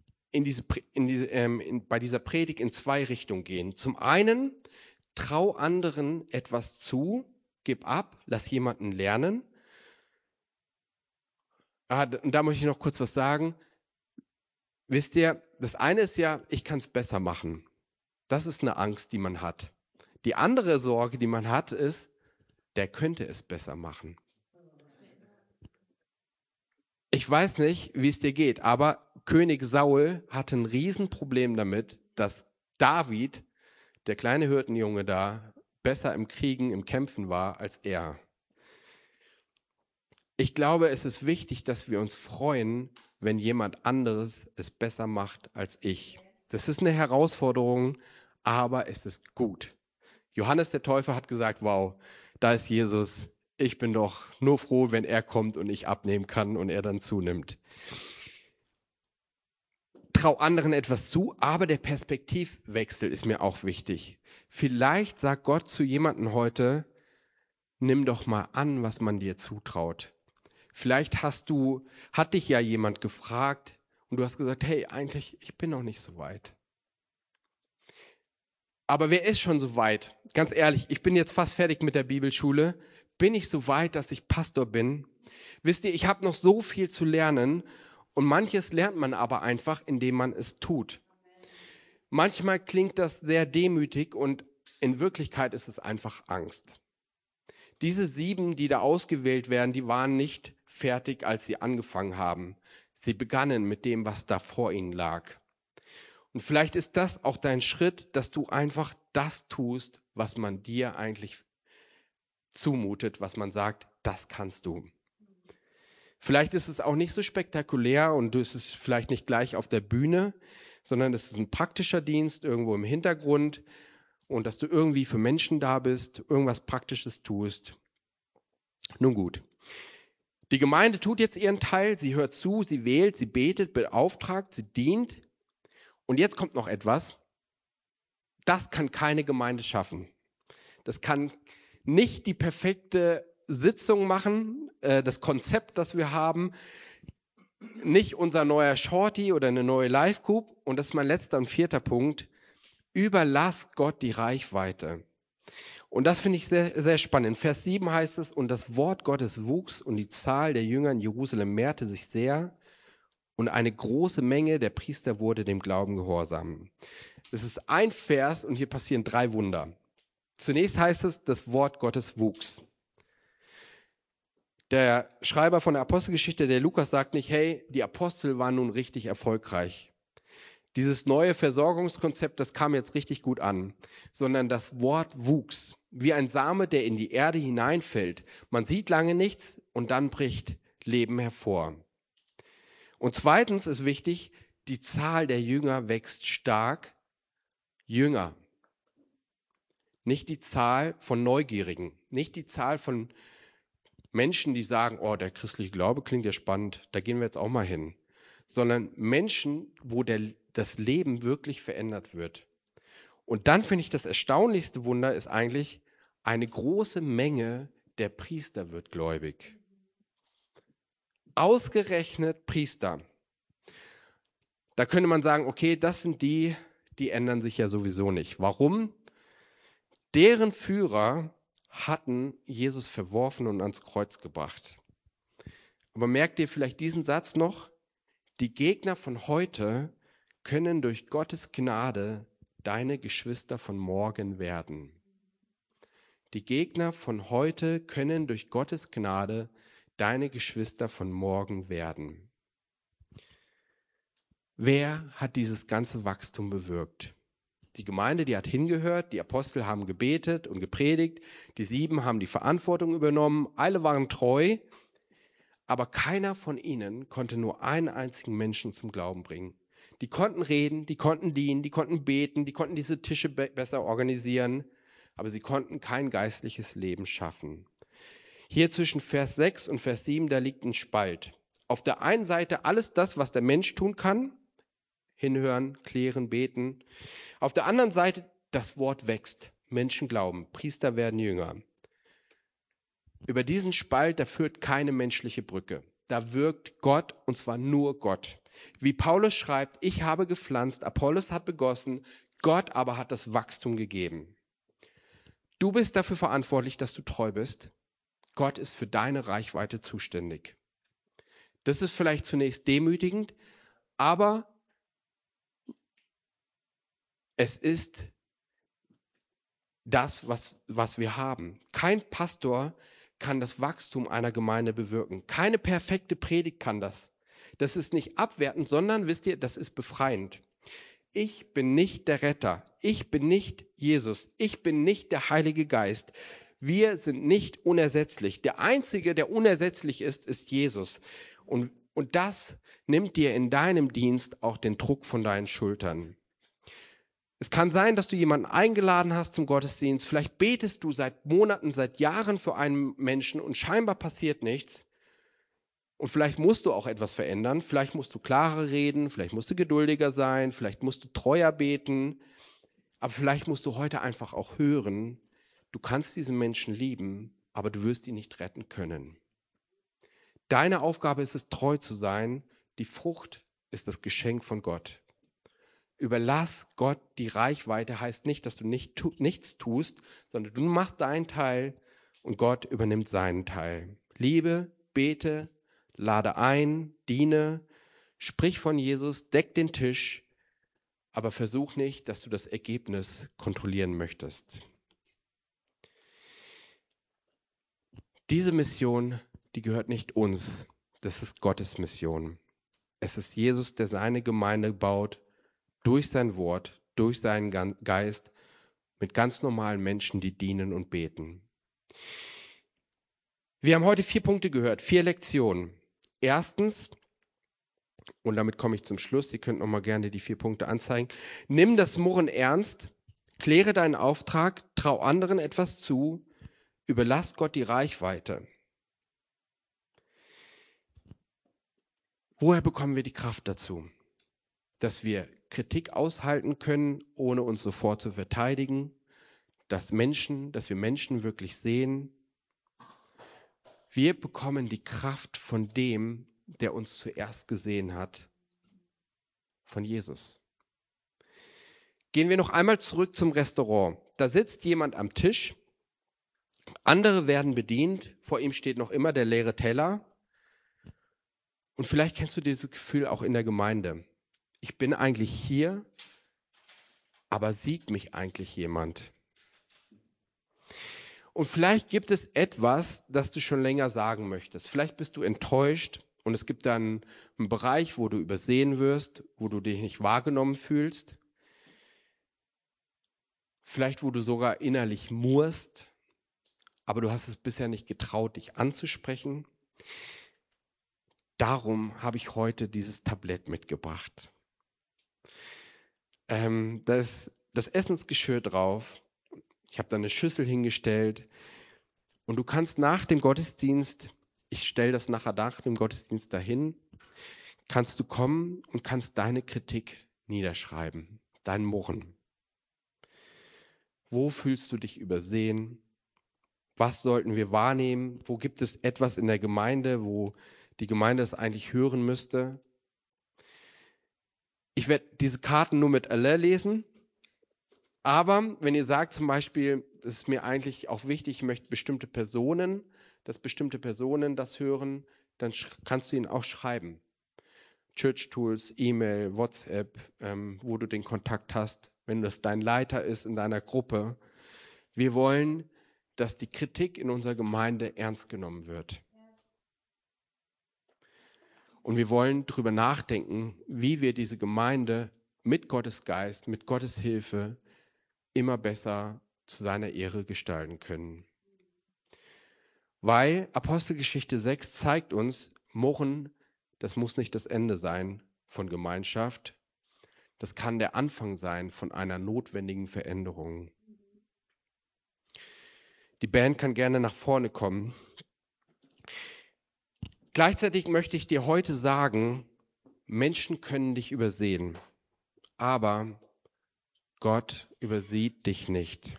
bei dieser Predigt in zwei Richtungen gehen. Zum einen, trau anderen etwas zu, gib ab, lass jemanden lernen. Und da möchte ich noch kurz was sagen. Wisst ihr, das eine ist ja, ich kann es besser machen. Das ist eine Angst, die man hat. Die andere Sorge, die man hat, ist, der könnte es besser machen. Ich weiß nicht, wie es dir geht, aber König Saul hatte ein Riesenproblem damit, dass David, der kleine Hirtenjunge da, besser im Kriegen, im Kämpfen war als er. Ich glaube, es ist wichtig, dass wir uns freuen, wenn jemand anderes es besser macht als ich. Das ist eine Herausforderung, aber es ist gut. Johannes der Täufer hat gesagt, wow, da ist Jesus. Ich bin doch nur froh, wenn er kommt und ich abnehmen kann und er dann zunimmt. Trau anderen etwas zu, aber der Perspektivwechsel ist mir auch wichtig. Vielleicht sagt Gott zu jemandem heute, nimm doch mal an, was man dir zutraut. Vielleicht hat dich ja jemand gefragt und du hast gesagt, hey, eigentlich, ich bin noch nicht so weit. Aber wer ist schon so weit? Ganz ehrlich, ich bin jetzt fast fertig mit der Bibelschule. Bin ich so weit, dass ich Pastor bin? Wisst ihr, ich habe noch so viel zu lernen und manches lernt man aber einfach, indem man es tut. Manchmal klingt das sehr demütig und in Wirklichkeit ist es einfach Angst. Diese 7, die da ausgewählt werden, die waren nicht fertig, als sie angefangen haben. Sie begannen mit dem, was da vor ihnen lag. Und vielleicht ist das auch dein Schritt, dass du einfach das tust, was man dir eigentlich zumutet, was man sagt, das kannst du. Vielleicht ist es auch nicht so spektakulär und du ist es vielleicht nicht gleich auf der Bühne, sondern es ist ein praktischer Dienst irgendwo im Hintergrund und dass du irgendwie für Menschen da bist, irgendwas Praktisches tust. Nun gut. Die Gemeinde tut jetzt ihren Teil, sie hört zu, sie wählt, sie betet, beauftragt, sie dient. Und jetzt kommt noch etwas, das kann keine Gemeinde schaffen. Das kann nicht die perfekte Sitzung machen, das Konzept, das wir haben, nicht unser neuer Shorty oder eine neue Live-Group. Und das ist mein letzter und vierter Punkt, überlass Gott die Reichweite. Und das finde ich sehr, sehr spannend. In Vers 7 heißt es, und das Wort Gottes wuchs und die Zahl der Jünger in Jerusalem mehrte sich sehr und eine große Menge der Priester wurde dem Glauben gehorsam. Es ist ein Vers und hier passieren 3 Wunder. Zunächst heißt es, das Wort Gottes wuchs. Der Schreiber von der Apostelgeschichte, der Lukas, sagt nicht, hey, die Apostel waren nun richtig erfolgreich. Dieses neue Versorgungskonzept, das kam jetzt richtig gut an, sondern das Wort wuchs, wie ein Same, der in die Erde hineinfällt. Man sieht lange nichts und dann bricht Leben hervor. Und zweitens ist wichtig, die Zahl der Jünger wächst stark. Jünger. Nicht die Zahl von Neugierigen, nicht die Zahl von Menschen, die sagen, oh, der christliche Glaube klingt ja spannend, da gehen wir jetzt auch mal hin. Sondern Menschen, wo das Leben wirklich verändert wird. Und dann finde ich, das erstaunlichste Wunder ist eigentlich, eine große Menge der Priester wird gläubig. Ausgerechnet Priester. Da könnte man sagen, okay, das sind die ändern sich ja sowieso nicht. Warum? Deren Führer hatten Jesus verworfen und ans Kreuz gebracht. Aber merkt ihr vielleicht diesen Satz noch? Die Gegner von heute können durch Gottes Gnade deine Geschwister von morgen werden. Die Gegner von heute können durch Gottes Gnade deine Geschwister von morgen werden. Wer hat dieses ganze Wachstum bewirkt? Die Gemeinde, die hat hingehört, die Apostel haben gebetet und gepredigt, die 7 haben die Verantwortung übernommen, alle waren treu, aber keiner von ihnen konnte nur einen einzigen Menschen zum Glauben bringen. Die konnten reden, die konnten dienen, die konnten beten, die konnten diese Tische besser organisieren, aber sie konnten kein geistliches Leben schaffen. Hier zwischen Vers 6 und Vers 7, da liegt ein Spalt. Auf der einen Seite alles das, was der Mensch tun kann, hinhören, klären, beten. Auf der anderen Seite das Wort wächst, Menschen glauben, Priester werden Jünger. Über diesen Spalt, da führt keine menschliche Brücke. Da wirkt Gott, und zwar nur Gott. Wie Paulus schreibt, ich habe gepflanzt, Apollos hat begossen, Gott aber hat das Wachstum gegeben. Du bist dafür verantwortlich, dass du treu bist. Gott ist für deine Reichweite zuständig. Das ist vielleicht zunächst demütigend, aber es ist das, was wir haben. Kein Pastor kann das Wachstum einer Gemeinde bewirken. Keine perfekte Predigt kann das. Das ist nicht abwertend, sondern, wisst ihr, das ist befreiend. Ich bin nicht der Retter. Ich bin nicht Jesus. Ich bin nicht der Heilige Geist. Wir sind nicht unersetzlich. Der Einzige, der unersetzlich ist Jesus. Und das nimmt dir in deinem Dienst auch den Druck von deinen Schultern. Es kann sein, dass du jemanden eingeladen hast zum Gottesdienst. Vielleicht betest du seit Monaten, seit Jahren für einen Menschen und scheinbar passiert nichts. Und vielleicht musst du auch etwas verändern. Vielleicht musst du klarer reden, vielleicht musst du geduldiger sein, vielleicht musst du treuer beten. Aber vielleicht musst du heute einfach auch hören, du kannst diesen Menschen lieben, aber du wirst ihn nicht retten können. Deine Aufgabe ist es, treu zu sein. Die Frucht ist das Geschenk von Gott. Überlass Gott die Reichweite, heißt nicht, dass du nichts tust, sondern du machst deinen Teil und Gott übernimmt seinen Teil. Liebe, bete, lade ein, diene, sprich von Jesus, deck den Tisch, aber versuch nicht, dass du das Ergebnis kontrollieren möchtest. Diese Mission, die gehört nicht uns, das ist Gottes Mission. Es ist Jesus, der seine Gemeinde baut, durch sein Wort, durch seinen Geist, mit ganz normalen Menschen, die dienen und beten. Wir haben heute 4 Punkte gehört, 4 Lektionen. Erstens, und damit komme ich zum Schluss, ihr könnt nochmal gerne die 4 Punkte anzeigen. Nimm das Murren ernst, kläre deinen Auftrag, trau anderen etwas zu, überlass Gott die Reichweite. Woher bekommen wir die Kraft dazu? Dass wir Kritik aushalten können, ohne uns sofort zu verteidigen, dass wir Menschen wirklich sehen. Wir bekommen die Kraft von dem, der uns zuerst gesehen hat, von Jesus. Gehen wir noch einmal zurück zum Restaurant. Da sitzt jemand am Tisch, andere werden bedient, vor ihm steht noch immer der leere Teller. Und vielleicht kennst du dieses Gefühl auch in der Gemeinde. Ich bin eigentlich hier, aber sieht mich eigentlich jemand? Und vielleicht gibt es etwas, das du schon länger sagen möchtest. Vielleicht bist du enttäuscht und es gibt dann einen Bereich, wo du übersehen wirst, wo du dich nicht wahrgenommen fühlst. Vielleicht, wo du sogar innerlich murrst, aber du hast es bisher nicht getraut, dich anzusprechen. Darum habe ich heute dieses Tablett mitgebracht. Da ist das Essensgeschirr drauf. Ich habe da eine Schüssel hingestellt. Und du kannst nach dem Gottesdienst, ich stelle das nachher nach dem Gottesdienst dahin, kannst du kommen und kannst deine Kritik niederschreiben, dein Murren. Wo fühlst du dich übersehen? Was sollten wir wahrnehmen? Wo gibt es etwas in der Gemeinde, wo die Gemeinde es eigentlich hören müsste? Ich werde diese Karten nur mit Allah lesen, aber wenn ihr sagt zum Beispiel, das ist mir eigentlich auch wichtig, ich möchte dass bestimmte Personen das hören, dann kannst du ihnen auch schreiben. Church Tools, E-Mail, WhatsApp, wo du den Kontakt hast, wenn das dein Leiter ist in deiner Gruppe. Wir wollen, dass die Kritik in unserer Gemeinde ernst genommen wird. Und wir wollen darüber nachdenken, wie wir diese Gemeinde mit Gottes Geist, mit Gottes Hilfe immer besser zu seiner Ehre gestalten können. Weil Apostelgeschichte 6 zeigt uns, Murren, das muss nicht das Ende sein von Gemeinschaft. Das kann der Anfang sein von einer notwendigen Veränderung. Die Band kann gerne nach vorne kommen. Gleichzeitig möchte ich dir heute sagen, Menschen können dich übersehen, aber Gott übersieht dich nicht.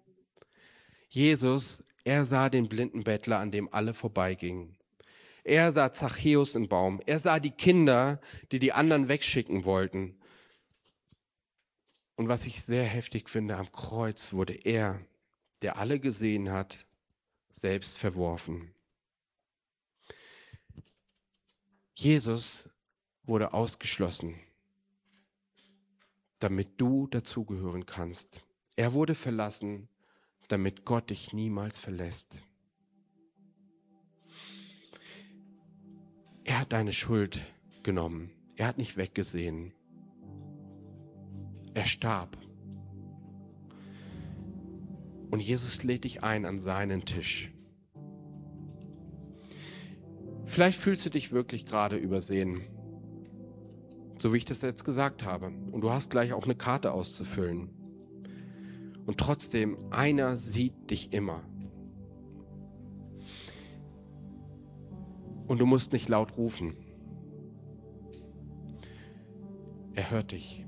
Jesus, er sah den blinden Bettler, an dem alle vorbeigingen. Er sah Zachäus im Baum. Er sah die Kinder, die die anderen wegschicken wollten. Und was ich sehr heftig finde, am Kreuz wurde er, der alle gesehen hat, selbst verworfen. Jesus wurde ausgeschlossen, damit du dazugehören kannst. Er wurde verlassen, damit Gott dich niemals verlässt. Er hat deine Schuld genommen. Er hat nicht weggesehen. Er starb. Und Jesus lädt dich ein an seinen Tisch. Vielleicht fühlst du dich wirklich gerade übersehen, so wie ich das jetzt gesagt habe. Und du hast gleich auch eine Karte auszufüllen. Und trotzdem, einer sieht dich immer. Und du musst nicht laut rufen. Er hört dich.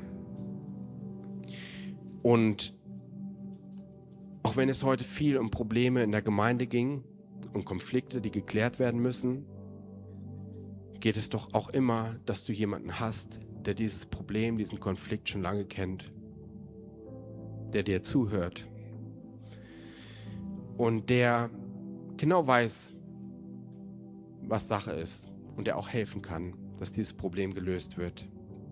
Und auch wenn es heute viel um Probleme in der Gemeinde ging und Konflikte, die geklärt werden müssen, geht es doch auch immer, dass du jemanden hast, der dieses Problem, diesen Konflikt schon lange kennt, der dir zuhört und der genau weiß, was Sache ist und der auch helfen kann, dass dieses Problem gelöst wird.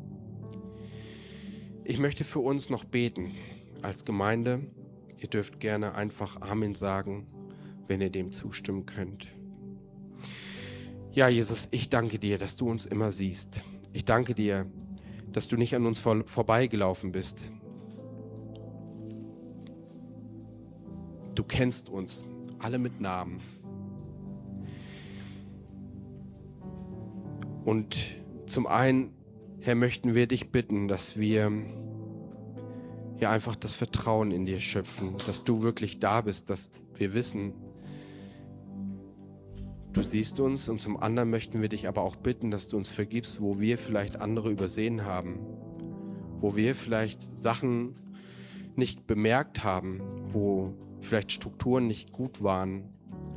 Ich möchte für uns noch beten als Gemeinde. Ihr dürft gerne einfach Amen sagen, wenn ihr dem zustimmen könnt. Ja, Jesus, ich danke dir, dass du uns immer siehst. Ich danke dir, dass du nicht an uns vorbeigelaufen bist. Du kennst uns alle mit Namen. Und zum einen, Herr, möchten wir dich bitten, dass wir hier einfach das Vertrauen in dir schöpfen, dass du wirklich da bist, dass wir wissen, du siehst uns. Und zum anderen möchten wir dich aber auch bitten, dass du uns vergibst, wo wir vielleicht andere übersehen haben, wo wir vielleicht Sachen nicht bemerkt haben, wo vielleicht Strukturen nicht gut waren,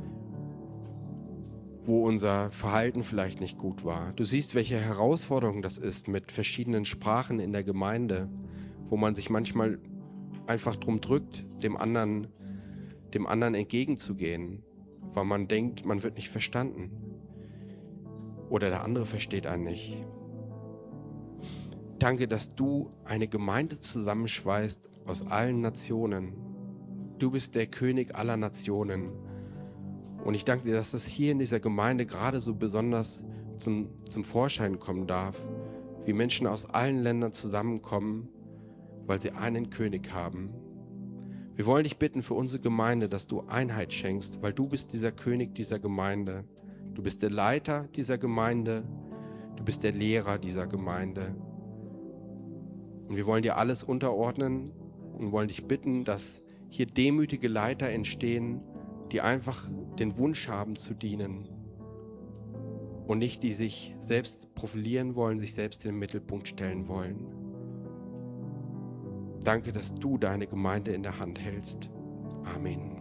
wo unser Verhalten vielleicht nicht gut war. Du siehst, welche Herausforderung das ist mit verschiedenen Sprachen in der Gemeinde, wo man sich manchmal einfach drum drückt, dem anderen entgegenzugehen, weil man denkt, man wird nicht verstanden oder der andere versteht einen nicht. Danke, dass du eine Gemeinde zusammenschweißt aus allen Nationen. Du bist der König aller Nationen. Und ich danke dir, dass das hier in dieser Gemeinde gerade so besonders zum Vorschein kommen darf, wie Menschen aus allen Ländern zusammenkommen, weil sie einen König haben. Wir wollen dich bitten für unsere Gemeinde, dass du Einheit schenkst, weil du bist dieser König dieser Gemeinde. Du bist der Leiter dieser Gemeinde. Du bist der Lehrer dieser Gemeinde. Und wir wollen dir alles unterordnen und wollen dich bitten, dass hier demütige Leiter entstehen, die einfach den Wunsch haben zu dienen und nicht die sich selbst profilieren wollen, sich selbst in den Mittelpunkt stellen wollen. Danke, dass du deine Gemeinde in der Hand hältst. Amen.